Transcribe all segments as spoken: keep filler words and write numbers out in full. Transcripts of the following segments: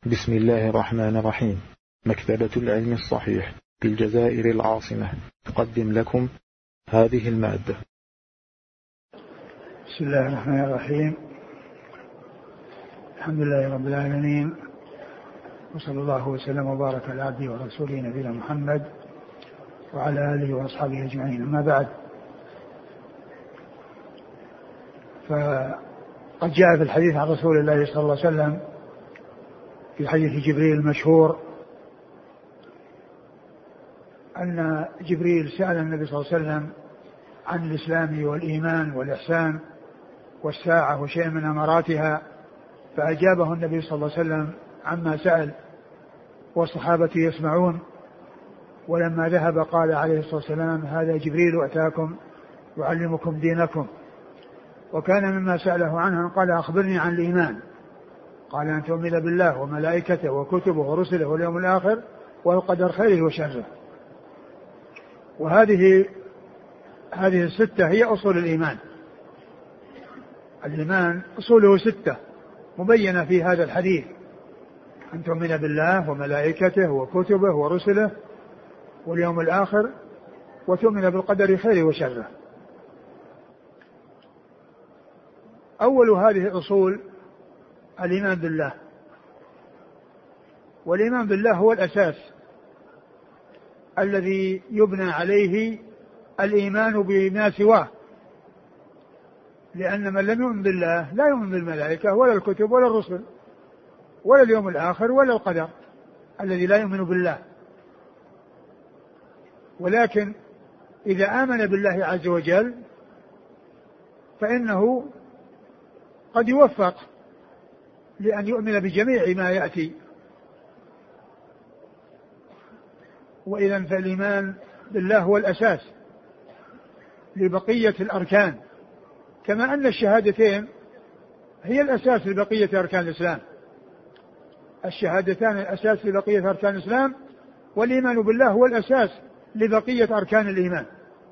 بسم الله الرحمن الرحيم. مكتبة العلم الصحيح بالجزائر العاصمة تقدم لكم هذه المادة. بسم الله الرحمن الرحيم. الحمد لله رب العالمين، وصلى الله وسلم وبارك على عبده ورسوله نبينا محمد وعلى آله وأصحابه أجمعين. أما بعد، فقد جاء في الحديث عن رسول الله صلى الله عليه وسلم في حديث جبريل المشهور أن جبريل سأل النبي صلى الله عليه وسلم عن الإسلام والإيمان والإحسان والساعة وشيء من أماراتها، فأجابه النبي صلى الله عليه وسلم عما سأل والصحابة يسمعون. ولما ذهب قال عليه الصلاة والسلام: هذا جبريل أتاكم يعلمكم دينكم. وكان مما سأله عنه قال: أخبرني عن الإيمان. قال: أن تؤمن بالله وملائكته وكتبه ورسله واليوم الآخر والقدر خيره وشره. وهذه هذه الستة هي أصول الإيمان. الإيمان أصوله ستة مبينة في هذا الحديث: أن تؤمن بالله وملائكته وكتبه ورسله واليوم الآخر وتؤمن بالقدر خيره وشره. أول هذه الأصول الإيمان بالله، والإيمان بالله هو الأساس الذي يبنى عليه الإيمان بما سواه، لأن من لم يؤمن بالله لا يؤمن بالملائكة ولا الكتب ولا الرسل ولا اليوم الآخر ولا القدر الذي لا يؤمن بالله. ولكن إذا آمن بالله عز وجل فإنه قد يوفق لأن يؤمن بجميع ما يأتي. وإذا فالإيمان بالله هو الأساس لبقية الأركان، كما أن الشهادتين هي الأساس لبقية أركان الإسلام. الشهادتان الأساس لبقية أركان الإسلام، والإيمان بالله هو الأساس لبقية أركان الإيمان.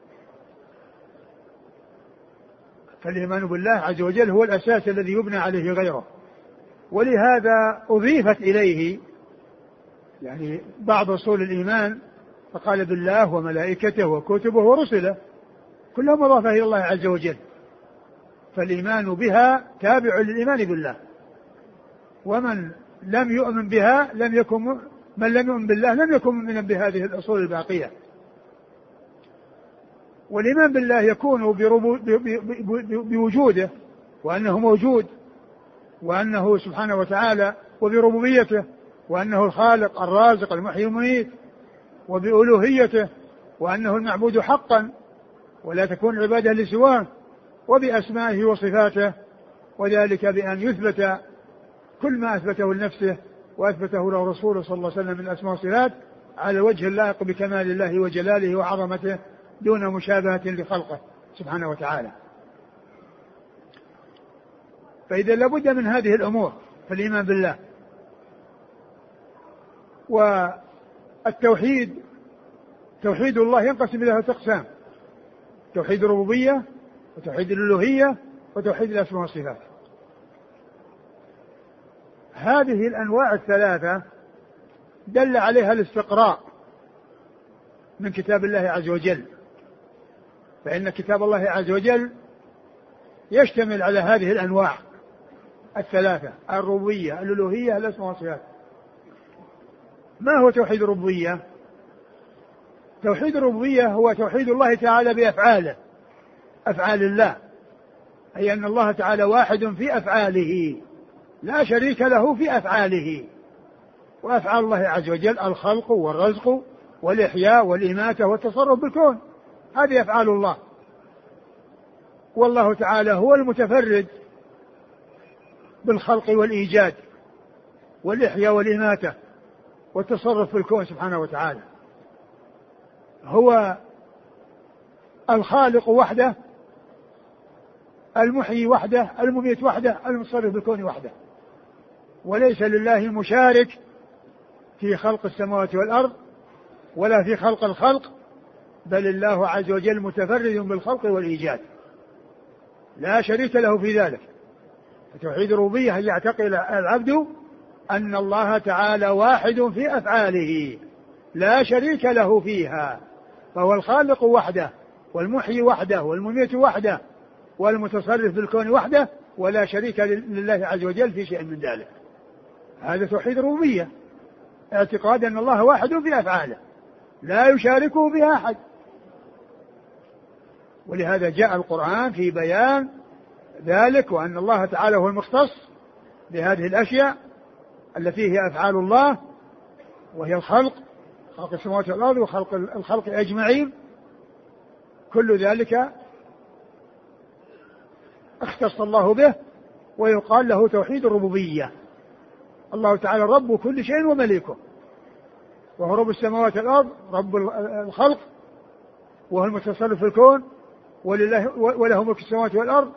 فالإيمان بالله عز وجل هو الأساس الذي يبنى عليه غيره، ولهذا أضيفت إليه يعني بعض أصول الإيمان، فقال: بالله وملائكته وكتبه ورسله، كلهم أضافه إلى الله عز وجل. فالإيمان بها تابع للإيمان بالله، ومن لم يؤمن بها لم يكن من لم يؤمن بالله لم يكن مؤمنا بهذه الأصول الباقية. والإيمان بالله يكون بوجوده، وأنه موجود، وأنه سبحانه وتعالى، وبربوبيته، وأنه الخالق الرازق المحيي المميت، وبألوهيته، وأنه المعبود حقا ولا تكون العبادة لسواه، وبأسمائه وصفاته، وذلك بأن يثبت كل ما أثبته لنفسه وأثبته له رسوله صلى الله عليه وسلم من الأسماء والصفات على وجه اللائق بكمال الله وجلاله وعظمته دون مشابهة لخلقه سبحانه وتعالى. فإذا لابد من هذه الأمور في الإيمان بالله. والتوحيد، توحيد الله ينقسم إلى ثلاثة أقسام: توحيد الربوبية، وتوحيد الألوهية، وتوحيد الأسماء والصفات. هذه الأنواع الثلاثة دل عليها الاستقراء من كتاب الله عز وجل، فإن كتاب الله عز وجل يشتمل على هذه الأنواع الثلاثة: الربوبية، الألوهية، الأسماء والصفات. ما هو توحيد الربوبية؟ توحيد الربوبية هو توحيد الله تعالى بأفعاله، أفعال الله، أي أن الله تعالى واحد في أفعاله لا شريك له في أفعاله. وأفعال الله عز وجل الخلق والرزق والإحياء والإماتة والتصرف بالكون، هذه أفعال الله. والله تعالى هو المتفرد بالخلق والإيجاد والإحياء والإماتة والتصرف في الكون سبحانه وتعالى. هو الخالق وحده، المحيي وحده، المميت وحده، المتصرف بالكون وحده، وليس لله مشارك في خلق السماوات والأرض ولا في خلق الخلق، بل الله عز وجل متفرد بالخلق والإيجاد لا شريك له في ذلك. توحيد الربوبية أن يعتقد العبد أن الله تعالى واحد في أفعاله لا شريك له فيها، فهو الخالق وحده والمحيي وحده والمميت وحده والمتصرف بالكون وحده، ولا شريك لله عز وجل في شيء من ذلك. هذا توحيد الربوبية، اعتقاد أن الله واحد في أفعاله لا يشاركه بها أحد. ولهذا جاء القرآن في بيان ذلك، وأن الله تعالى هو المختص بهذه الأشياء التي هي أفعال الله، وهي الخلق، خلق السماوات والأرض وخلق الخلق أجمعين، كل ذلك اختص الله به، ويقال له توحيد الربوبية. الله تعالى رب كل شيء ومليكه، وهو رب السماوات والأرض، رب الخلق، وهو المتصرف في الكون، ولله وله ملك السماوات والأرض.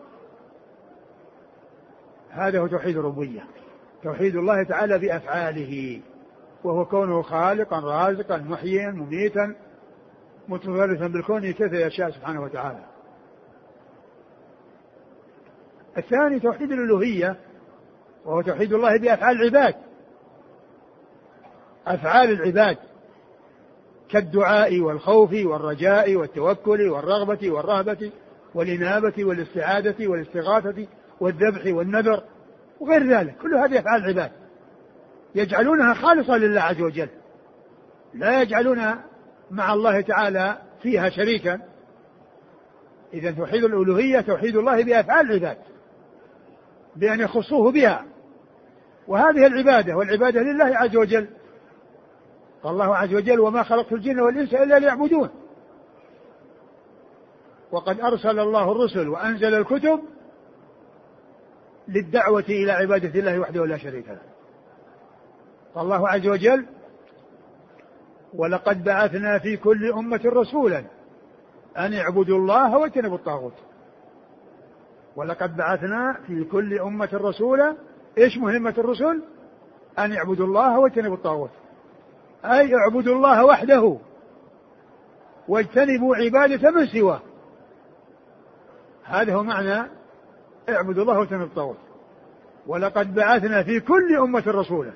هذا هو توحيد الربوبية، توحيد الله تعالى بأفعاله، وهو كونه خالقا رازقا محييا مميتا متصرفا بالكون كيف يشاء سبحانه وتعالى. الثاني توحيد الألوهية، وهو توحيد الله بأفعال العباد، أفعال العباد كالدعاء والخوف والرجاء والتوكل والرغبة والرهبة والإنابة والاستعادة والاستغاثة والذبح والنذر وغير ذلك، كل هذه أفعال العباد يجعلونها خالصة لله عز وجل، لا يجعلون مع الله تعالى فيها شريكا. إذا توحيد الألوهية توحيد الله بأفعال العباد بأن يخصوه بها، وهذه العبادة والعبادة لله عز وجل. قال الله عز وجل: وما خلقت الجن والإنس إلا ليعبدون. وقد أرسل الله الرسل وأنزل الكتب للدعوة إلى عبادة الله وحده لا شريك له. قال الله عز وجل: ولقد بعثنا في كل أمة رسولا أن اعبدوا الله واجتنبوا الطاغوت. ولقد بعثنا في كل أمة رسولا، إيش مهمة الرسل؟ أن اعبدوا الله واجتنبوا الطاغوت، أي اعبدوا الله وحده واجتنبوا عبادة من سواه. هذا هو معنى اعبدوا الله واجتنبوا الطاغوت. ولقد بعثنا في كل أمة رسولا،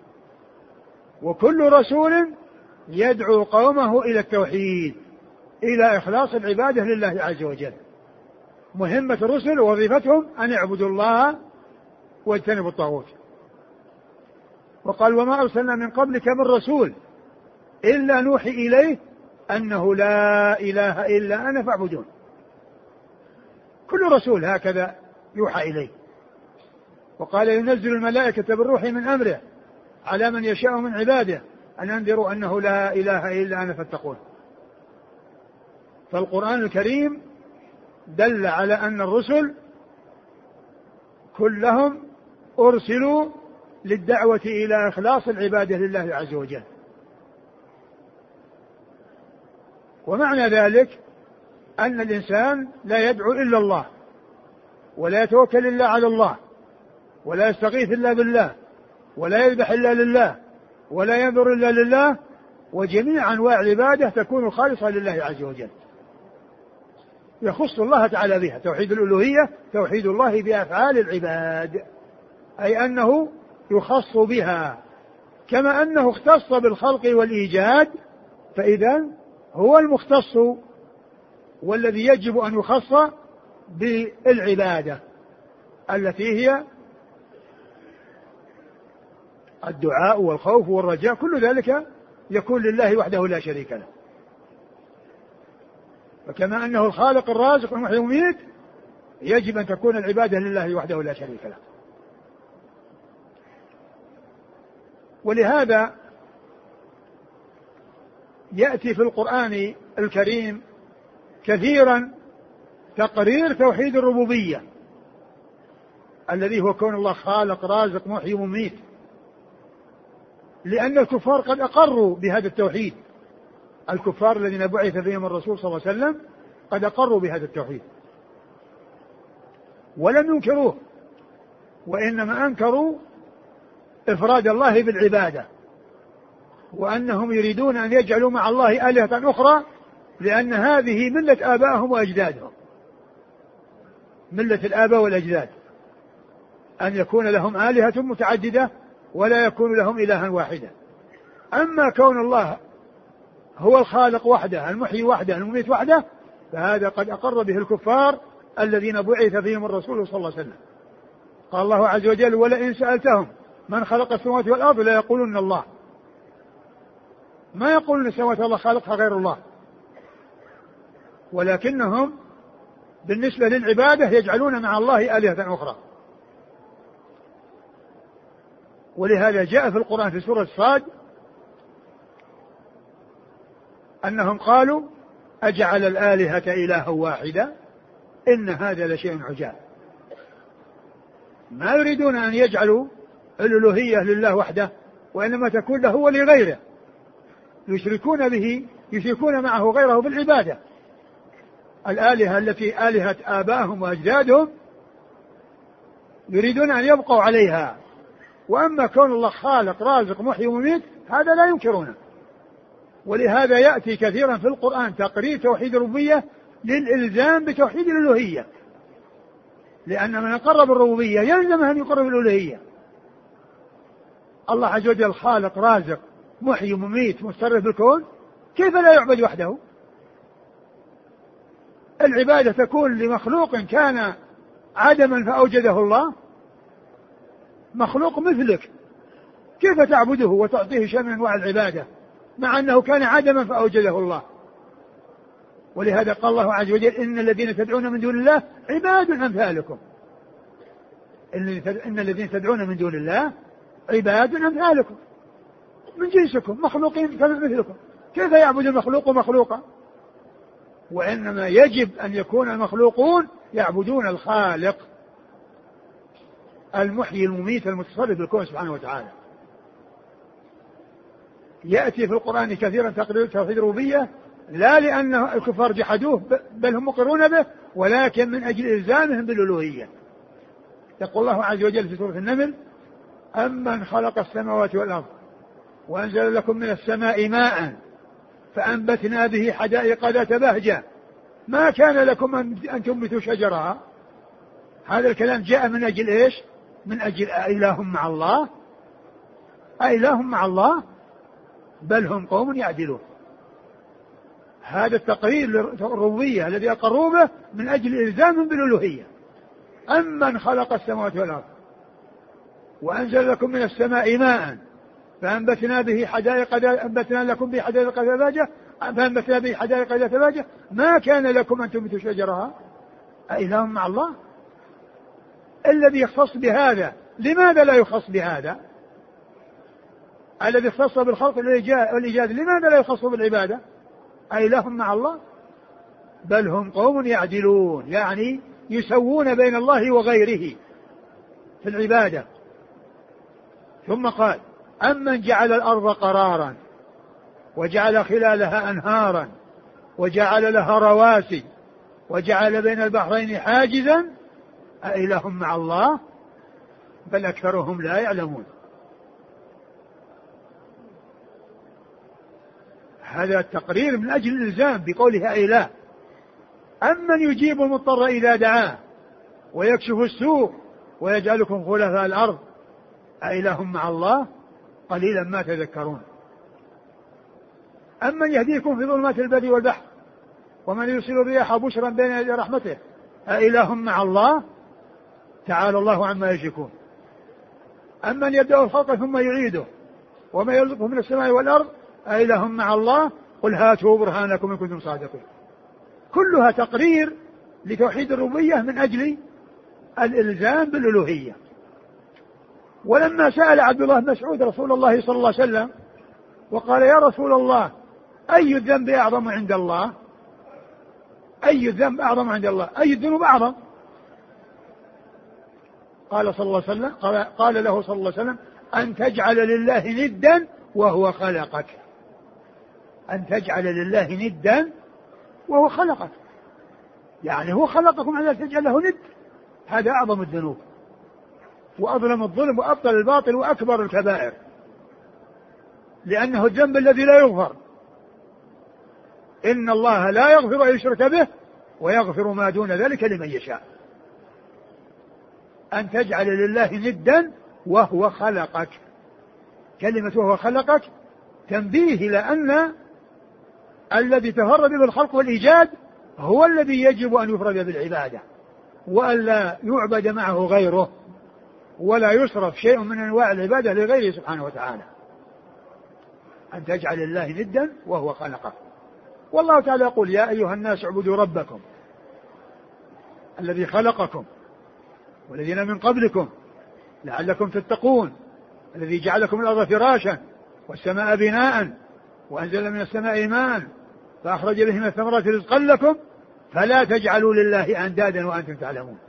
وكل رسول يدعو قومه إلى التوحيد، إلى إخلاص العبادة لله عز وجل. مهمة الرسل ووظيفتهم أن يعبدوا الله واجتنبوا الطاغوت. وقال: وما أرسلنا من قبلك من رسول إلا نوحي إليه أنه لا إله إلا أنا فاعبدون. كل رسول هكذا يوحى إليه. وقال: ينزل الملائكة بالروح من أمره على من يشاء من عباده أن أنذروا أنه لا إله إلا أنا فاتقون. فالقرآن الكريم دل على أن الرسل كلهم أرسلوا للدعوة إلى إخلاص العبادة لله عز وجل. ومعنى ذلك أن الإنسان لا يدعو إلا الله، ولا يتوكل إلا على الله، ولا يستغيث إلا بالله، ولا يذبح إلا لله، ولا ينظر إلا لله، وجميع أنواع العبادة تكون خالصة لله عز وجل، يخص الله تعالى بها. توحيد الألوهية توحيد الله بأفعال العباد، أي أنه يخص بها، كما أنه اختص بالخلق والإيجاد، فإذا هو المختص والذي يجب أن يخص بالعبادة التي هي الدعاء والخوف والرجاء، كل ذلك يكون لله وحده لا شريك له. فكما أنه الخالق الرازق المحيي المميت، يجب أن تكون العبادة لله وحده لا شريك له. ولهذا يأتي في القرآن الكريم كثيرا تقرير توحيد الربوبية الذي هو كون الله خالق رازق محيي مميت، لأن الكفار قد أقروا بهذا التوحيد. الكفار الذين بعث فيهم الرسول صلى الله عليه وسلم قد أقروا بهذا التوحيد ولم ينكروه، وإنما أنكروا إفراد الله بالعبادة، وأنهم يريدون أن يجعلوا مع الله آلهة أخرى، لأن هذه ملة آبائهم وأجدادهم، ملة الآباء والأجداد، أن يكون لهم آلهة متعددة ولا يكون لهم إلها واحدا. أما كون الله هو الخالق وحده، المحيي وحده، المميت وحده، فهذا قد أقر به الكفار الذين بعث فيهم الرسول صلى الله عليه وسلم. قال الله عز وجل: ولئن سألتهم من خلق السماوات والأرض لا يقولون الله. ما يقولون السماوات والله خالقها غير الله، ولكنهم بالنسبة للعبادة يجعلون مع الله آلهة أخرى. ولهذا جاء في القرآن في سورة صاد أنهم قالوا: أجعل الآلهة إلها واحدا إن هذا لشيء عجاب. ما يريدون أن يجعلوا الألوهية لله وحده، وإنما تكون له ولغيره، يشركون به يشركون معه غيره بالعبادة. الآلهة التي آلهة آبائهم وأجدادهم يريدون أن يبقوا عليها، وأما كون الله خالق رازق محيي ومميت هذا لا ينكرونه. ولهذا يأتي كثيرا في القرآن تقرير توحيد الربوبية للإلزام بتوحيد الألوهية، لأن من أقر بالربوبية يلزم أن يقر بالألوهية. الله عز وجل خالق رازق محيي مميت متصرف بالكون، كيف لا يعبد وحده؟ العبادة تكون لمخلوق كان عدما فأوجده الله، مخلوق مثلك كيف تعبده وتعطيه شيء من أنواع العبادة مع أنه كان عدما فأوجده الله؟ ولهذا قال الله عز وجل: إن الذين تدعون من دون الله عباد أمثالكم. إن الذين تدعون من دون الله عباد أمثالكم، من جنسكم، مخلوقين مثلكم، كيف يعبد المخلوق مخلوقا؟ وإنما يجب أن يكون المخلوقون يعبدون الخالق المحيي المميت المتصرف بالكون سبحانه وتعالى. يأتي في القرآن كثيرا تقرير توحيد الربوبية لا لأن الكفار جحدوه بل هم مقرون به، ولكن من أجل إلزامهم بالألوهية. يقول الله عز وجل في سورة النمل: أمن خلق السماوات والأرض وأنزل لكم من السماء ماء فأنبتنا به حدائق ذات بهجة ما كان لكم أن تنبتوا شجرها. هذا الكلام جاء من أجل إيش؟ من أجل أإله مع الله؟ أإله مع الله؟ بل هم قوم يعدلون. هذا التقرير للربوبية الذي أقروا به من أجل إلزام بالألوهية. أمن خلق السماوات والأرض وأنزل لكم من السماء ماء فأنبتنا به حدائق أنبتنا لكم به حدائق ذات بهجة فأنبتنا به حدائق ذات بهجة ما كان لكم أن تنبتوا شجرها. أإله مع الله؟ الذي يختص بهذا لماذا لا يخص بهذا؟ الذي اختص بالخلق والإيجاد لماذا لا يخص بالعبادة؟ أإله مع الله؟ بل هم قوم يعدلون، يعني يسوون بين الله وغيره في العبادة. ثم قال: أمن جعل الأرض قرارا وجعل خلالها أنهارا وجعل لها رواسي وجعل بين البحرين حاجزا أإله مع الله؟ بل أكثرهم لا يعلمون. هذا التقرير من أجل الإلزام بقوله أإله. أمن يجيب المضطر إذا دعاه ويكشف السوء ويجعلكم خلفاء الأرض أإله مع الله؟ قليلا ما تذكرون. أمن يهديكم في ظلمات البر والبحر ومن يرسل الرياح بشرا بين يدي رحمته أإله مع الله؟ تعالى الله عما يشركون. أمن يبدأ الخلق ثم يعيده وما يرزقه من السماء والأرض أإله مع الله؟ قل هاتوا برهانكم إن كنتم صادقين. كلها تقرير لتوحيد الربوبية من أجل الإلزام بالألوهية. ولما سأل عبد الله بن مسعود رسول الله صلى الله عليه وسلم وقال: يا رسول الله أي الذنب أعظم عند الله؟ أي الذنب أعظم عند الله؟ أي الذنوب أعظم؟ قال صلى الله عليه وسلم قال, قال له صلى الله عليه وسلم: أن تجعل لله ندا وهو خلقك. أن تجعل لله ندا وهو خلقك، يعني هو خلقكم على أن تجعل له ند. هذا أعظم الذنوب وأظلم الظلم وأبطل الباطل وأكبر الكبائر، لأنه الذنب الذي لا يغفر. إن الله لا يغفر أن يشرك به ويغفر ما دون ذلك لمن يشاء. أن تجعل لله ندا وهو خلقك، كلمة وهو خلقك تنبيه إلى أن الذي تفرد بالخلق والإيجاد هو الذي يجب أن يفرد بالعبادة، وألا يعبد معه غيره، ولا يصرف شيء من أنواع العبادة لغيره سبحانه وتعالى، أن تجعل الله ندا وهو خلقه. والله تعالى يقول: يا أيها الناس اعبدوا ربكم الذي خلقكم والذين من قبلكم لعلكم تتقون، الذي جعلكم الأرض فراشا والسماء بناء وأنزل من السماء ماء فأخرج به من الثمرات رزقا لكم فلا تجعلوا لله أندادا وأنتم تعلمون.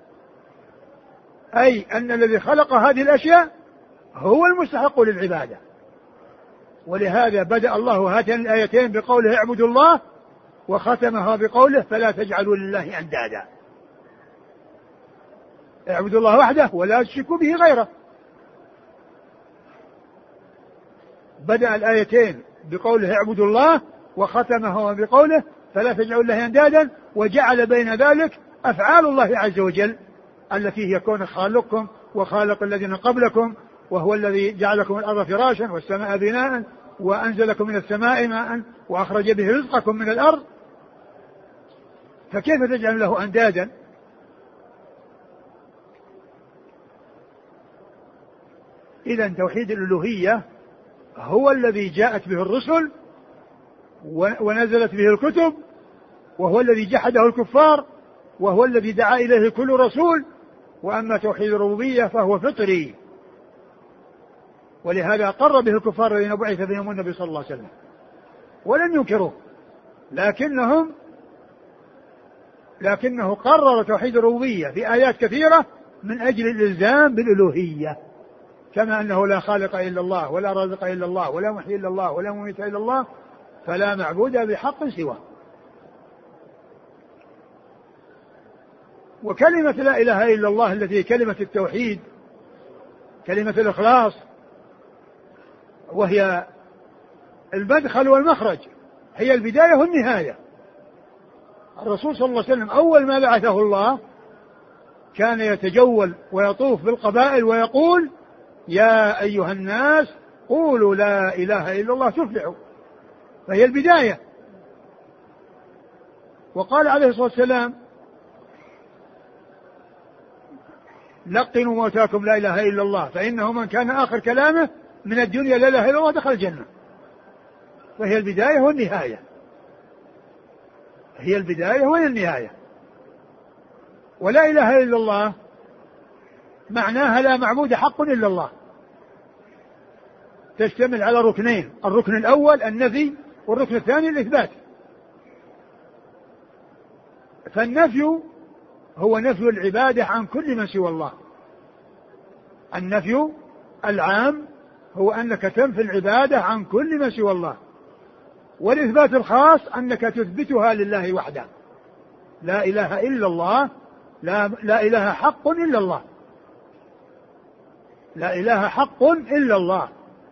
أي أن الذي خلق هذه الأشياء هو المستحق للعبادة. ولهذا بدأ الله هاتين الآيتين بقوله اعبدوا الله، وختمها بقوله فلا تجعلوا لله أندادا. اعبدوا الله وحده ولا تشركوا به غيره. بدأ الآيتين بقوله اعبدوا الله، وختمها بقوله فلا تجعلوا لله أندادا، وجعل بين ذلك أفعال الله عز وجل التي هي كون خالقكم وخالق الذين قبلكم، وهو الذي جعلكم الأرض فراشا والسماء بناء وأنزلكم من السماء ماء وأخرج به رزقكم من الأرض، فكيف تجعل له أندادا؟ إذن توحيد الألوهية هو الذي جاءت به الرسل ونزلت به الكتب، وهو الذي جحده الكفار، وهو الذي دعا إليه كل رسول. وأما توحيد الربوبية فهو فطري، ولهذا قر به الكفار الذين بعث بهم النبي صلى الله عليه وسلم ولن ينكروه، لكنهم لكنه قرر توحيد الربوبية في آيات كثيرة من أجل الإلزام بالألوهية، كما أنه لا خالق إلا الله ولا رازق إلا الله ولا محيي إلا الله ولا مميت إلا الله فلا معبود بحق سواه. وكلمة لا إله إلا الله التي هي كلمة التوحيد، كلمة الإخلاص، وهي المدخل والمخرج، هي البداية والنهاية. الرسول صلى الله عليه وسلم أول ما بعثه الله كان يتجول ويطوف بالقبائل ويقول: يا أيها الناس قولوا لا إله إلا الله تفلحوا، فهي البداية. وقال عليه الصلاة والسلام: لقنوا موتاكم لا إله إلا الله فإنه من كان آخر كلامه من الدنيا لا إله إلا الله دخل الجنة. فهي البداية والنهاية، هي البداية وهي النهاية. ولا إله إلا الله معناها لا معبود حق إلا الله، تشتمل على ركنين: الركن الأول النفي، والركن الثاني الإثبات. فالنفي هو نفي العبادة عن كل من سوى الله. النفي العام هو أنك تنفي العبادة عن كل من سوى الله، والإثبات الخاص أنك تثبتها لله وحده. لا إله إلا الله، لا, لا إله حق إلا الله، لا إله حق إلا الله.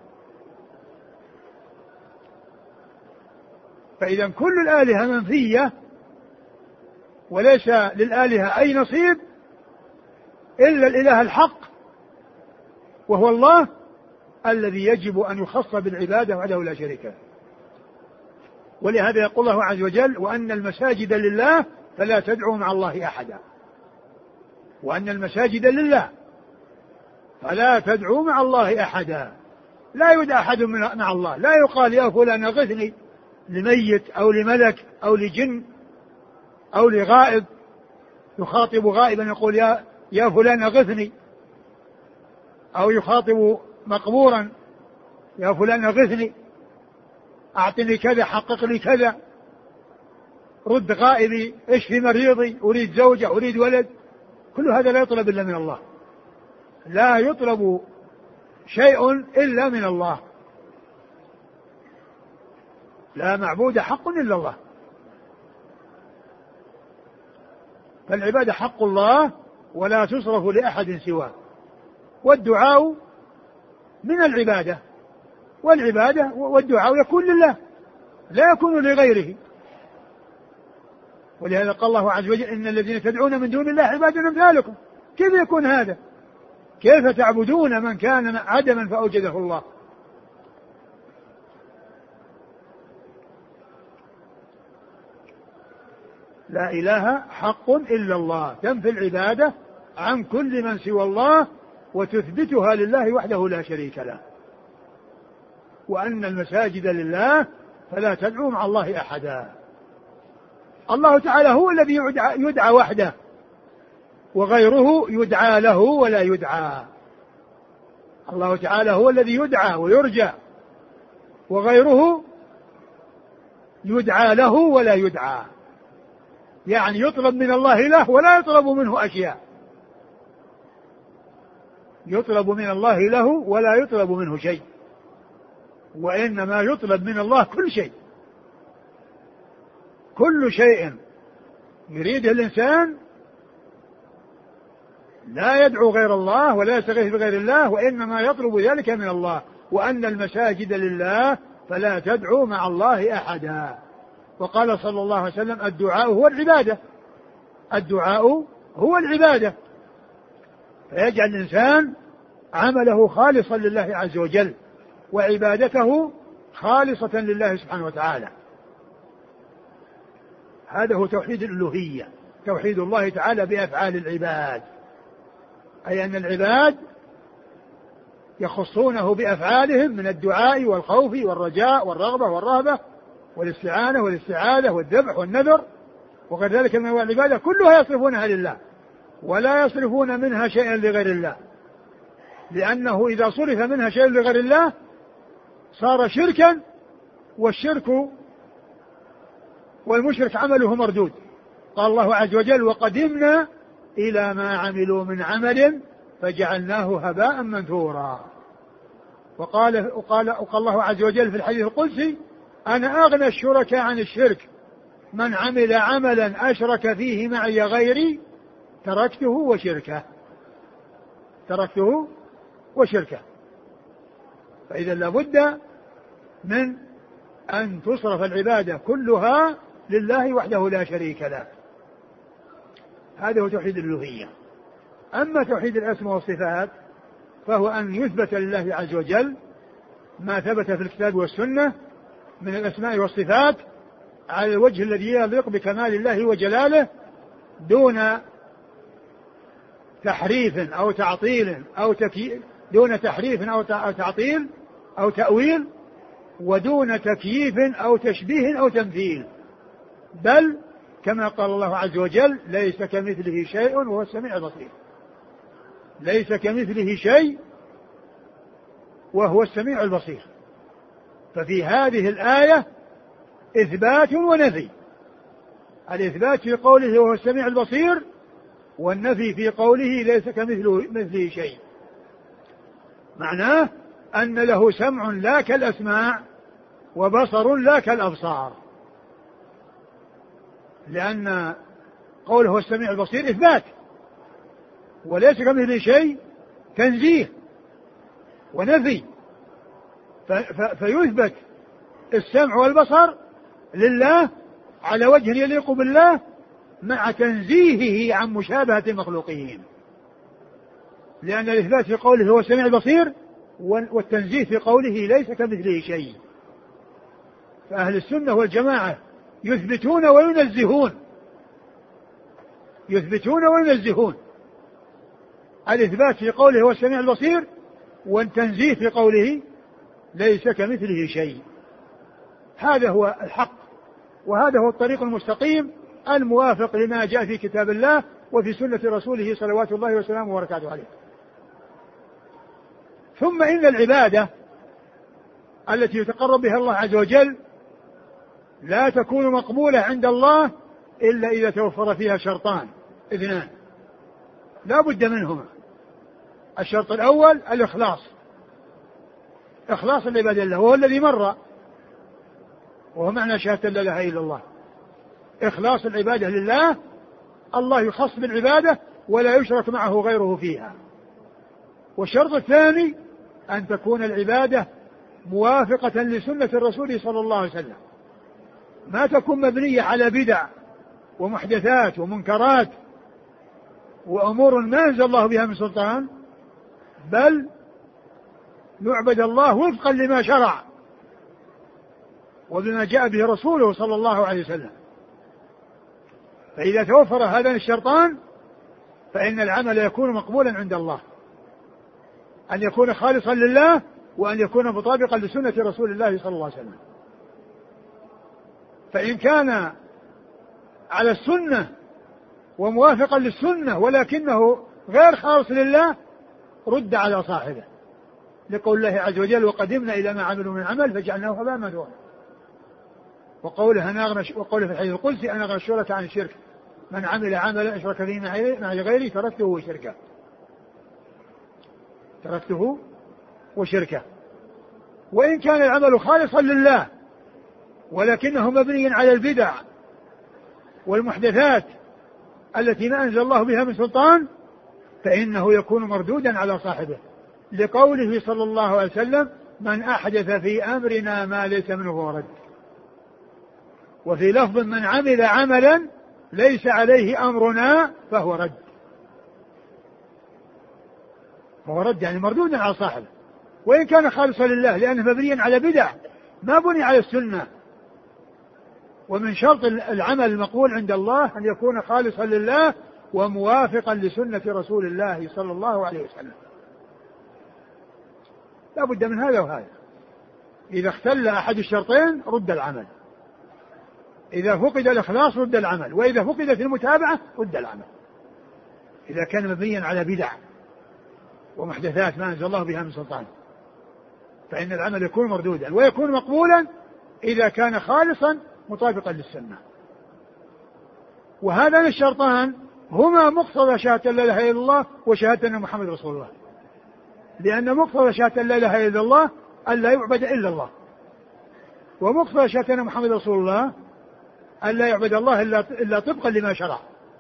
فإذا كل الآلهة منفية، وليس للآلهة أي نصيب إلا الإله الحق، وهو الله الذي يجب أن يخص بالعبادة وحده لا شريك له. ولهذا يقول الله عز وجل: وأن المساجد لله فلا تدعوا مع الله أحدا. وأن المساجد لله فلا تدعوا مع الله أحدا. لا يدعى أحد مع الله، لا يقال يا فلان أغثني لميت أو لملك أو لجن أو لغائب، يخاطب غائبا يقول يا, يا فلان أغثني، أو يخاطب مقبورا يا فلان أغثني، أعطني كذا، حقق لي كذا، رد غائبي، اشفي مريضي، أريد زوجة، أريد ولد. كل هذا لا يطلب إلا من الله، لا يطلب شيء إلا من الله. لا معبود حق إلا الله. فالعبادة حق الله ولا تصرف لأحد سواه. والدعاء من العبادة، والعبادة والدعاء يكون لله لا يكون لغيره. ولهذا قال الله عز وجل: إن الذين تدعون من دون الله عباد أمثالكم. كيف يكون هذا؟ كيف تعبدون من كان عدما فأوجده الله؟ لا إله حق إلا الله، تنفي العبادة عن كل من سوى الله وتثبتها لله وحده لا شريك له، وأن المساجد لله فلا تدعوا مع الله أحدا. الله تعالى هو الذي يدعى, يدعى وحده، وغيره يدعى له ولا يدعى. الله تعالى هو الذي يدعى ويرجى، وغيره يدعى له ولا يدعى، يعني يطلب من الله له ولا يطلب منه أشياء، يطلب من الله له ولا يطلب منه شيء، وإنما يطلب من الله كل شيء. كل شيء يريده الإنسان لا يدعو غير الله ولا يستغيث بغير الله، وإنما يطلب ذلك من الله، وأن المساجد لله فلا تدعو مع الله أحدا. وقال صلى الله عليه وسلم الدعاء هو العبادة، الدعاء هو العبادة، فيجعل الإنسان عمله خالصا لله عز وجل، وعبادته خالصة لله سبحانه وتعالى. هذا هو توحيد الألوهية، توحيد الله تعالى بأفعال العباد، أي أن العباد يخصونه بأفعالهم من الدعاء والخوف والرجاء والرغبة والرهبة والاستعانة والاستعاذة والذبح والنذر وغير ذلك من أنواع العبادة، كلها يصرفونها لله ولا يصرفون منها شيئا لغير الله، لأنه إذا صرف منها شيء لغير الله صار شركا، والشرك والمشرك عمله مردود. قال الله عز وجل وقدمنا إلى ما عملوا من عمل فجعلناه هباء منثورا. وقال, وقال, وقال الله عز وجل في الحديث القدسي أنا أغنى الشركاء عن الشرك، من عمل عملا أشرك فيه معي غيري تركته وشركه، تركته وشركه. فإذا لابد من أن تصرف العبادة كلها لله وحده لا شريك له، هذا هو توحيد الألوهية. أما توحيد الأسماء والصفات فهو أن يثبت لله عز وجل ما ثبت في الكتاب والسنة من الأسماء والصفات على الوجه الذي يليق بكمال الله وجلاله، دون تحريف أو تعطيل أو تكييف، دون تحريف أو تعطيل أو تأويل، ودون تكييف أو تشبيه أو تمثيل، بل كما قال الله عز وجل ليس كمثله شيء وهو السميع البصير، ليس كمثله شيء وهو السميع البصير. ففي هذه الآية إثبات ونفي، الإثبات في قوله وهو السميع البصير، والنفي في قوله ليس كمثله مثله شيء. معناه أن له سمع لا كالأسماع وبصر لا كالأبصار، لأن قوله هو السميع البصير إثبات، وليس كمثله شيء تنزيه ونفي، فيثبت السمع والبصر لله على وجه يليق بالله مع تنزيهه عن مشابهة المخلوقين، لأن الإثبات في قوله هو السميع البصير والتنزيه في قوله ليس كمثله شيء. فأهل السنة والجماعة يثبتون وينزهون، يثبتون وينزهون، الإثبات في قوله هو السميع البصير والتنزيه في قوله ليس كمثله شيء. هذا هو الحق، وهذا هو الطريق المستقيم الموافق لما جاء في كتاب الله وفي سنة رسوله صلوات الله وسلامه وبركاته عليه. ثم إن العبادة التي يتقرب بها الله عز وجل لا تكون مقبولة عند الله إلا إذا توفر فيها شرطان اثنان لا بد منهما. الشرط الأول الإخلاص، إخلاص العبادة لله، وهو الذي مر، وهو معنى شهادة لا إله إلا الله، إخلاص العبادة لله، الله يخص بالعبادة ولا يشرك معه غيره فيها. والشرط الثاني أن تكون العبادة موافقة لسنة الرسول صلى الله عليه وسلم، ما تكون مبنية على بدع ومحدثات ومنكرات وأمور ما أنزل الله بها من سلطان، بل يعبد الله وفقا لما شرع وبما جاء به رسوله صلى الله عليه وسلم. فإذا توفر هذان الشرطان فإن العمل يكون مقبولا عند الله، أن يكون خالصا لله وأن يكون مطابقا لسنة رسول الله صلى الله عليه وسلم. فإن كان على السنة وموافقا للسنة ولكنه غير خالص لله رد على صاحبه، لقول الله عز وجل وقدمنا إلى ما عملوا من عمل فجعلناه هباء منثورا، وقوله أنا أغنى وقوله في الحديث القدسي أنا أغنى الشركاء عن الشرك من عمل عملا أشرك فيه معي غيري تركته وشركه تركته وشركه. وإن كان العمل خالصا لله ولكنه مبني على البدع والمحدثات التي ما أنزل الله بها من سلطان فإنه يكون مردودا على صاحبه، لقوله صلى الله عليه وسلم من أحدث في أمرنا ما ليس منه فهو رد. وفي لفظ من عمل عملا ليس عليه أمرنا فهو رد، فهو رد يعني مردود على صاحبه وإن كان خالصا لله، لأنه مبني على بدع ما بني على السنة. ومن شرط العمل المقبول عند الله أن يكون خالصا لله وموافقا لسنة رسول الله صلى الله عليه وسلم. لا بد من هذا وهذا. إذا اختل أحد الشرطين رد العمل، إذا فقد الإخلاص رد العمل، وإذا فقدت المتابعة رد العمل. إذا كان مبنيا على بدع ومحدثات ما أنزل الله بها من سلطان فإن العمل يكون مردودا ويكون مقبولا إذا كان خالصا مطابقا للسنة. وهذان الشرطان هما مقتضى شهادة لا إله إلا الله وشهادة أن محمد رسول الله، لأن مقتضى شهادة لا إله إلا الله أن لا يعبد إلا الله، ومقتضى شهادة أن محمد رسول الله أن لا يعبد الله إلا طبقا لما شرع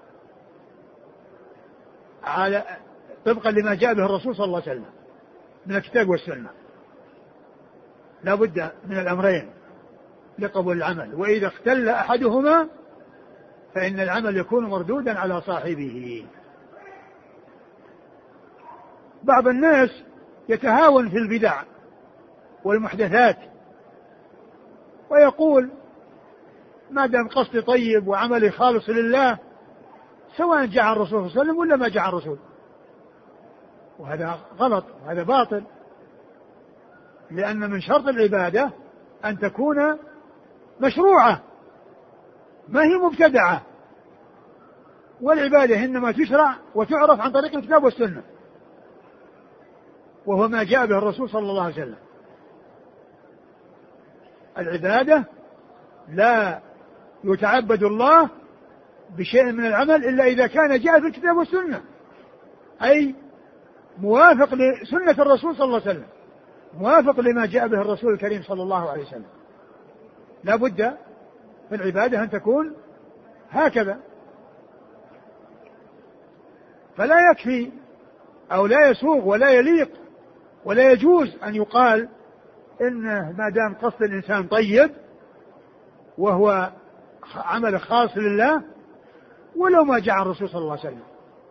على طبقا لما جاء به الرسول صلى الله عليه وسلم من الكتاب والسنة. لا بد من الأمرين لقبول العمل، وإذا اختل أحدهما فإن العمل يكون مردودا على صاحبه. بعض الناس يتهاون في البدع والمحدثات ويقول ما دام قصدي طيب وعملي خالص لله سواء جاء عن الرسول صلى الله عليه وسلم ولا ما جاء عن الرسول، وهذا غلط وهذا باطل، لأن من شرط العبادة أن تكون مشروعة ما هي مبتدعة، والعبادة إنما تشرع وتعرف عن طريق الكتاب والسنة وهو ما جاء به الرسول صلى الله عليه وسلم. العبادة لا يتعبد الله بشيء من العمل إلا إذا كان جاء في الكتاب والسنة، أي موافق لسنة الرسول صلى الله عليه وسلم، موافق لما جاء به الرسول الكريم صلى الله عليه وسلم. لا بد في العبادة أن تكون هكذا. فلا يكفي أو لا يسوغ ولا يليق ولا يجوز أن يقال إن ما دام قصد الإنسان طيب وهو عمل خاص لله ولو ما جاء الرسول صلى الله عليه وسلم،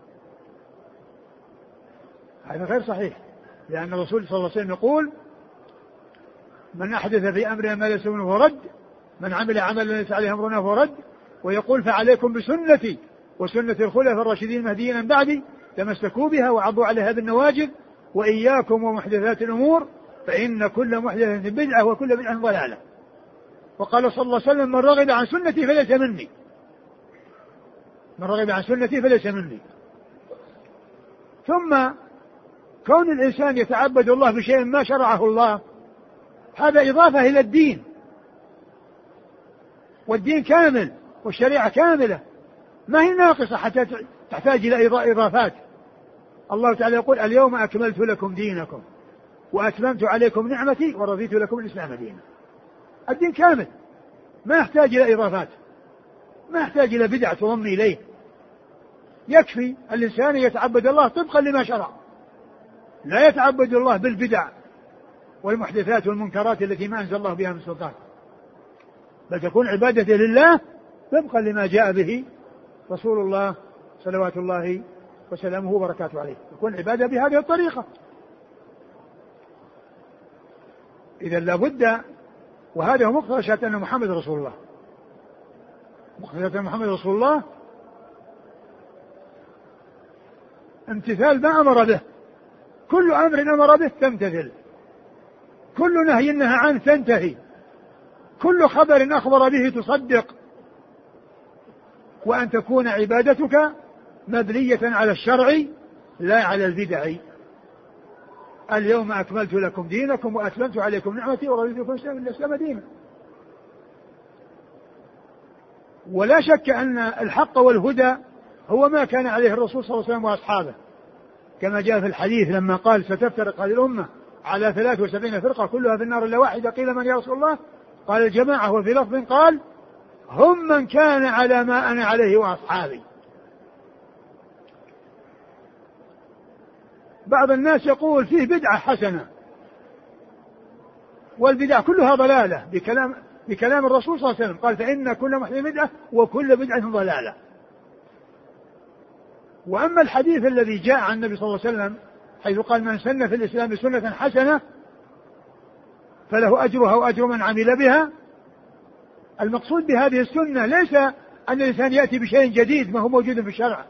هذا غير صحيح، لأن الرسول صلى الله عليه وسلم يقول من أحدث في أمرنا ما ليس منه فهو رد، من عمل عملا ليس عليه أمرنا فهو رد. ويقول فعليكم بسنتي وسنة الخلفاء الراشدين المهديين من بعدي تمسكوا بها وعضوا عليها بالنواجذ وإياكم ومحدثات الأمور فإن كل محدثة بدعة وكل بدعة ضلالة. وقال صلى الله عليه وسلم من رغب عن سنتي فليس مني، من رغب عن سنتي فليس مني. ثم كون الإنسان يتعبد الله بشيء ما شرعه الله هذا إضافة إلى الدين، والدين كامل والشريعة كاملة ما هي ناقصة حتى تحتاج إلى إضافات. الله تعالى يقول اليوم أكملت لكم دينكم وأتممت عليكم نعمتي ورضيت لكم الإسلام دينا. الدين كامل ما يحتاج إلى إضافات، ما يحتاج إلى بدع تضم إليه، يكفي الإنسان يتعبد الله طبقا لما شرع، لا يتعبد الله بالبدع والمحدثات والمنكرات التي ما أنزل الله بها من سلطان، بل تكون عبادته لله طبقا لما جاء به رسول الله صلوات الله وسلامه وبركاته عليه، يكون عبادة بهذه الطريقة. إذا لابد، وهذا هو مقتضى شهادة أن محمد رسول الله، مقتضى شهادة أن محمد رسول الله امتثال ما أمر به، كل أمر أمر به تمتثل، كل نهي نهى عنه تنتهي، كل خبر أخبر به تصدق، وأن تكون عبادتك مبنية على الشرع لا على البدع. اليوم أكملت لكم دينكم وأتممت عليكم نعمتي ورضيت لكم الإسلام دينا. ولا شك أن الحق والهدى هو ما كان عليه الرسول صلى الله عليه وسلم وأصحابه، كما جاء في الحديث لما قال ستفترق هذه الأمة على ثلاث وسبعين فرقة كلها في النار إلا واحدة، قيل من يا رسول الله؟ قال الجماعة، وفي لفظ قال هم من كان على ما أنا عليه وأصحابي. بعض الناس يقول فيه بدعة حسنة، والبدع كلها ضلالة بكلام بكلام الرسول صلى الله عليه وسلم، قال فإن كل محدث بدعة وكل بدعة ضلالة. وأما الحديث الذي جاء عن النبي صلى الله عليه وسلم حيث قال من سن في الإسلام سنة حسنة فله أجرها وأجر من عمل بها، المقصود بهذه السنة ليس أن الإنسان يأتي بشيء جديد ما هو موجود في الشرع،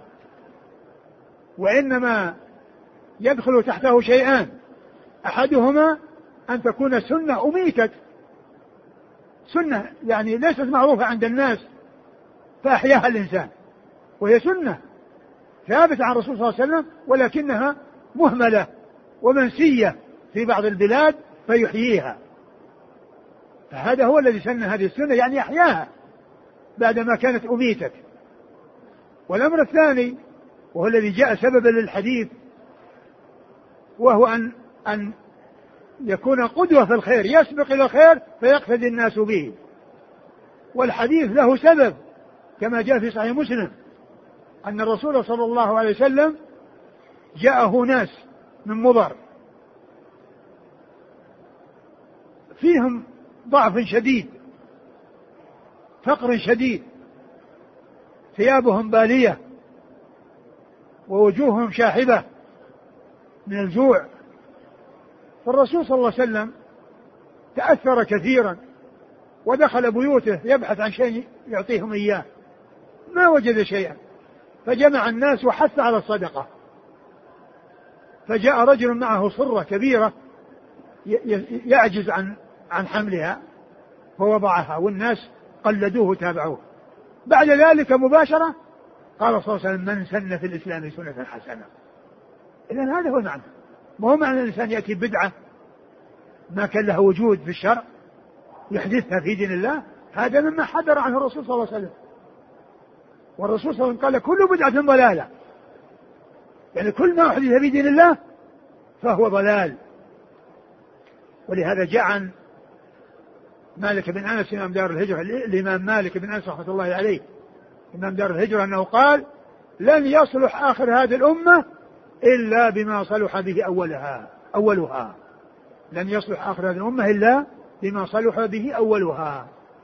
وإنما يدخل تحته شيئان، أحدهما أن تكون سنة أميتت، سنة يعني ليست معروفة عند الناس فأحياها الإنسان، وهي سنة ثابتة عن الرسول صلى الله عليه وسلم ولكنها مهملة ومنسية في بعض البلاد فيحييها، فهذا هو الذي سن هذه السنة يعني أحياها بعدما كانت أميتت. والأمر الثاني وهو الذي جاء سببا للحديث وهو أن أن يكون قدوة في الخير، يسبق إلى الخير فيقتدي الناس به، والحديث له سبب كما جاء في صحيح مسلم أن الرسول صلى الله عليه وسلم جاءه ناس من مضر فيهم ضعف شديد، فقر شديد، ثيابهم بالية ووجوههم شاحبة من الجوع، فالرسول صلى الله عليه وسلم تأثر كثيرا ودخل بيوته يبحث عن شيء يعطيهم إياه، ما وجد شيئا، فجمع الناس وحث على الصدقة، فجاء رجل معه صرة كبيرة يعجز عن عن حملها فوضعها، والناس قلدوه وتابعوه. بعد ذلك مباشرة قال صلى الله عليه وسلم من سن في الإسلام سنة حسنة. إذن هذا هو المعنى، ما هو معنى الإنسان يأتي بدعة ما كان له وجود في الشرع يحدثها في دين الله، هذا مما حذر عنه الرسول صلى الله عليه وسلم. والرسول صلى الله عليه وسلم قال كل بدعة ضلالة، يعني كل ما أحدث في دين الله فهو ضلال. ولهذا جاء عن مالك بن أنس إمام دار الهجرة، الإمام مالك بن أنس رحمة الله عليه إمام دار الهجرة، أنه قال لن يصلح آخر هذه الأمة إلا بما صلح به أولها أولها لن يصلح آخر هذه الأمة إلا بما صلح به أولها.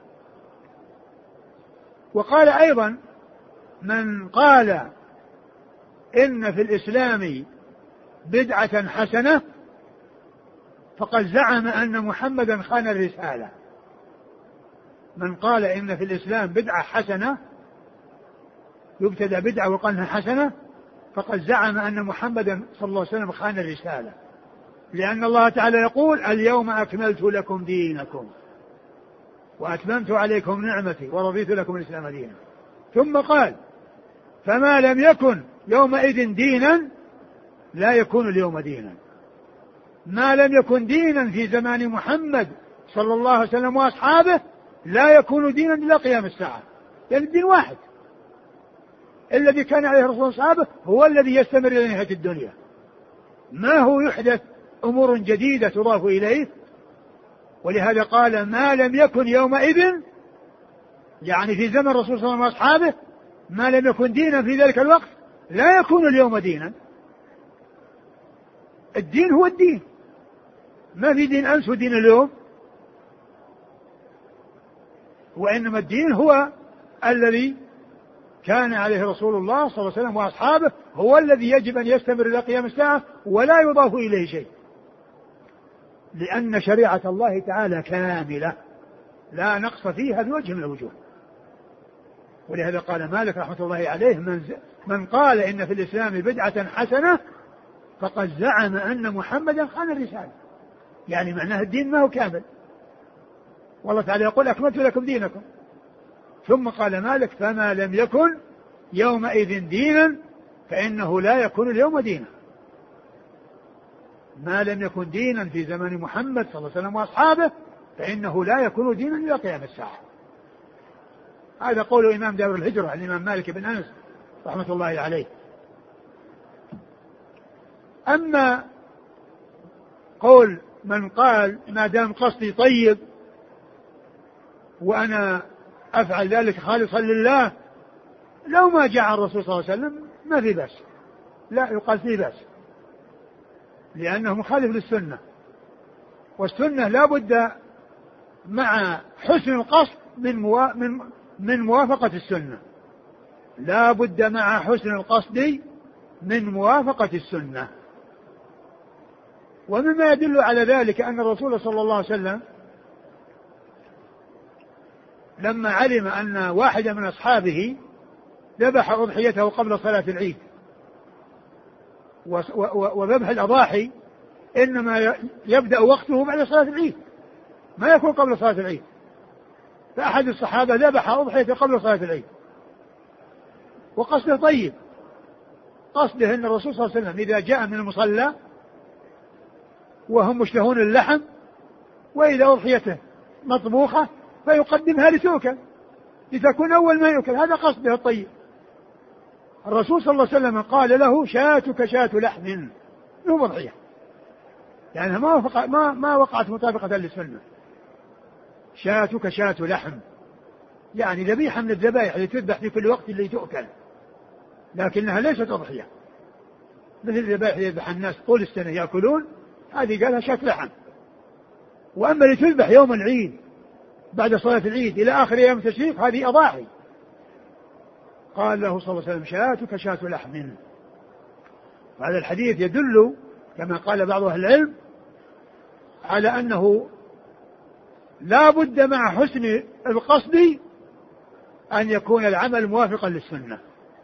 وقال أيضا من قال إن في الإسلام بدعة حسنة فقد زعم أن محمدا خان الرسالة. من قال إن في الإسلام بدعة حسنة يبتدأ بدعة وقالها حسنة فقد زعم أن محمدا صلى الله عليه وسلم خان الرسالة، لأن الله تعالى يقول اليوم أكملت لكم دينكم وأتممت عليكم نعمتي ورضيت لكم الإسلام دينا، ثم قال فما لم يكن يومئذ دينا لا يكون اليوم دينا. ما لم يكن دينا في زمان محمد صلى الله عليه وسلم وأصحابه لا يكون دينا إلى قيام الساعة، لأن الدين واحد، الذي كان عليه الرسول وأصحابه هو الذي يستمر إلى نهاية الدنيا، ما هو يحدث أمور جديدة تضاف إليه. ولهذا قال ما لم يكن يومئذ، يعني في زمن الرسول صلى الله عليه وسلم وأصحابه ما لم يكن دينا في ذلك الوقت لا يكون اليوم دينا. الدين هو الدين، ما في دين أمس ودين اليوم، وإنما الدين هو الذي كان عليه رسول الله صلى الله عليه وسلم وأصحابه، هو الذي يجب أن يستمر إلى قيام الساعة ولا يضاف إليه شيء، لأن شريعة الله تعالى كاملة لا نقص فيها بوجه من الوجوه. ولهذا قال مالك رحمة الله عليه من, من قال إن في الإسلام بدعة حسنة فقد زعم أن محمدا خان الرسالة، يعني معناه الدين ما هو كامل، والله تعالى يقول أكملت لكم دينكم. ثم قال مالك فما لم يكن يومئذ دينا فإنه لا يكون اليوم دينا. ما لم يكن دينا في زمن محمد صلى الله عليه وسلم وأصحابه فإنه لا يكون دينا إلى قيام الساعة. هذا قول إمام دار الهجرة الإمام مالك بن أنس رحمة الله عليه. أما قول من قال ما دام قصدي طيب وأنا أفعل ذلك خالصا لله، لو ما جاء الرسول صلى الله عليه وسلم ما في بأس، لا يقال فيه بأس، لأنه مخالف للسنة، والسنة لا بد مع حسن القصد من, موا... من... من موافقة السنة، لا بد مع حسن القصد من موافقة السنة. ومما يدل على ذلك أن الرسول صلى الله عليه وسلم لما علم أن واحدا من أصحابه ذبح أضحيته قبل صلاة العيد، وذبح الأضاحي إنما يبدأ وقته بعد صلاة العيد، ما يكون قبل صلاة العيد، فأحد الصحابة ذبح أضحيته قبل صلاة العيد وقصده طيب، قصده أن الرسول صلى الله عليه وسلم إذا جاء من المصلى وهم مشتهون اللحم وإذا أضحيته مطبوخة فيقدمها لتؤكل لتكون أول ما يؤكل، هذا قصده الطيب. الرسول صلى الله عليه وسلم قال له شاتك شات لحم، مو أضحية، يعني ما, وفق ما, ما وقعت مطابقة للسنة. شاتك شات لحم يعني ذبيحة من الذبائح اللي تذبح في كل وقت اللي تؤكل، لكنها ليست أضحية مثل الذبائح اللي يذبح الناس طول السنة يأكلون، هذه قالها شات لحم. وأما اللي تذبح يوم العيد بعد صلاة العيد إلى آخر أيام التشريق هذه أضاحي. قال له صلى الله عليه وسلم شاتك شات لحم. وهذا الحديث يدل كما قال بعض أهل العلم على أنه لا بد مع حسن القصد أن يكون العمل موافقا للسنة،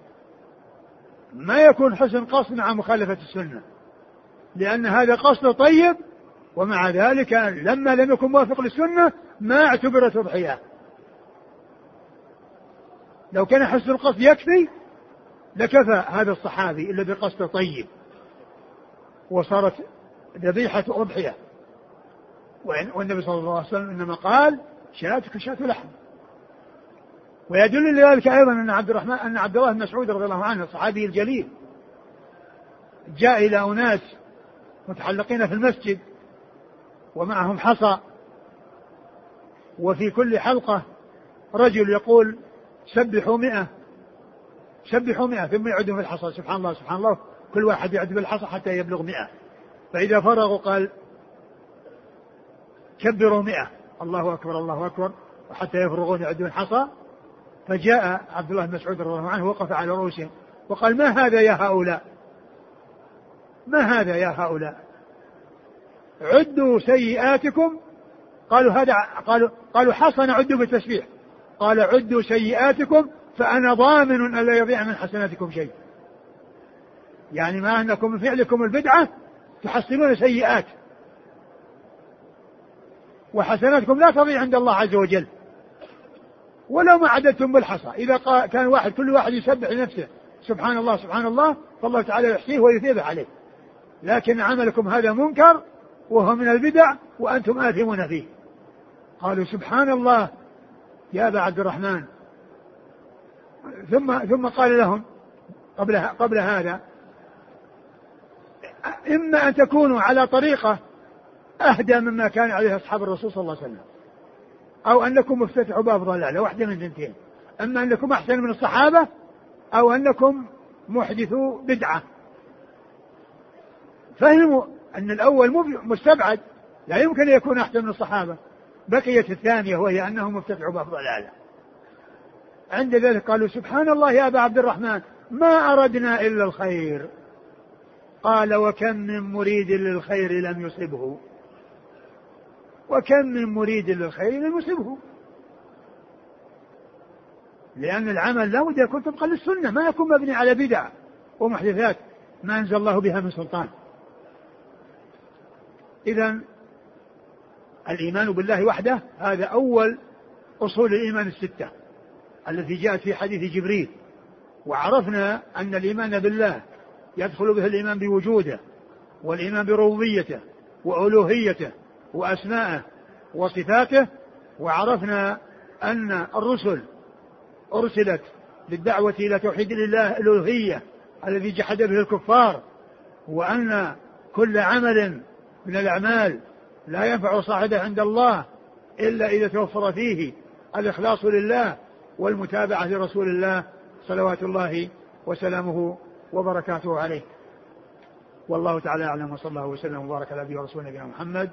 ما يكون حسن قصد مع مخالفة السنة، لأن هذا قصد طيب ومع ذلك لما لم يكن موافق للسنة ما اعتبرت أضحية. لو كان حسن القصد يكفي لكفى هذا الصحابي الذي قصده طيب وصارت ذبيحة أضحية. والنبي صلى الله عليه وسلم إنما قال شاتك شات لحم. ويدل لذلك أيضا أن عبد الرحمن أن عبد الله بن مسعود رضي الله عنه الصحابي الجليل جاء إلى أناس متحلقين في المسجد ومعهم حصى، وفي كل حلقة رجل يقول سبحوا مئة سبحوا مئة ثم يعدوا في الحصى، سبحان الله سبحان الله، كل واحد يعد بالحصى حتى يبلغ مئة، فإذا فرغوا قال كبروا مئة الله أكبر الله أكبر وحتى يفرغون يعدون الحصى. فجاء عبد الله بن مسعود رضي الله عنه وقف على رؤوسهم وقال ما هذا يا هؤلاء، ما هذا يا هؤلاء، عدوا سيئاتكم. قالوا هذا قالوا قالوا حصى نعد بالتسبيح، قال عدوا سيئاتكم فأنا ضامن أن لا يضيع من حسناتكم شيء، يعني ما أنكم من فعلكم البدعة تحصلون سيئات وحسناتكم لا تضيع عند الله عز وجل ولو ما عددتم بالحصى. إذا كان واحد كل واحد يسبح لنفسه سبحان الله سبحان الله فالله تعالى يحصيه ويثيبه عليه، لكن عملكم هذا منكر وهو من البدع وأنتم آثمون فيه. قالوا سبحان الله يا أبا عبد الرحمن. ثم ثم قال لهم قبل قبل هذا إما أن تكونوا على طريقة أهدى مما كان عليه أصحاب الرسول صلى الله عليه وسلم، أو أنكم مفتتحوا باب ضلالة، واحدة من اثنتين، أما أنكم أحسن من الصحابة أو أنكم محدثوا بدعة. فهموا أن الأول مستبعد لا يمكن أن يكون أحسن من الصحابة، بقيت الثانية وهي أنهم مفتتحوا باب ضلالة. عند ذلك قالوا سبحان الله يا أبا عبد الرحمن ما أردنا إلا الخير. قال وكم من مريد للخير لم يصبه، وكم من مريد للخير لم يصبه. لأن العمل لا بد يكون طبقا للسنة، ما يكون مبني على بدع ومحدثات ما أنزل الله بها من سلطان. إذن الإيمان بالله وحده هذا أول أصول الإيمان الستة التي جاءت في حديث جبريل. وعرفنا أن الإيمان بالله يدخل به الإيمان بوجوده، والإيمان بربوبيته وألوهيته وأسمائه وصفاته. وعرفنا أن الرسل أرسلت للدعوة إلى توحيد الله الألوهية الذي جحد به الكفار، وأن كل عمل من الأعمال لا ينفع صاحبه عند الله إلا إذا توفر فيه الإخلاص لله والمتابعة لرسول الله صلوات الله وسلامه وبركاته عليه. والله تعالى أعلم، وصلى الله وسلم وبارك على نبينا ورسولنا نبينا محمد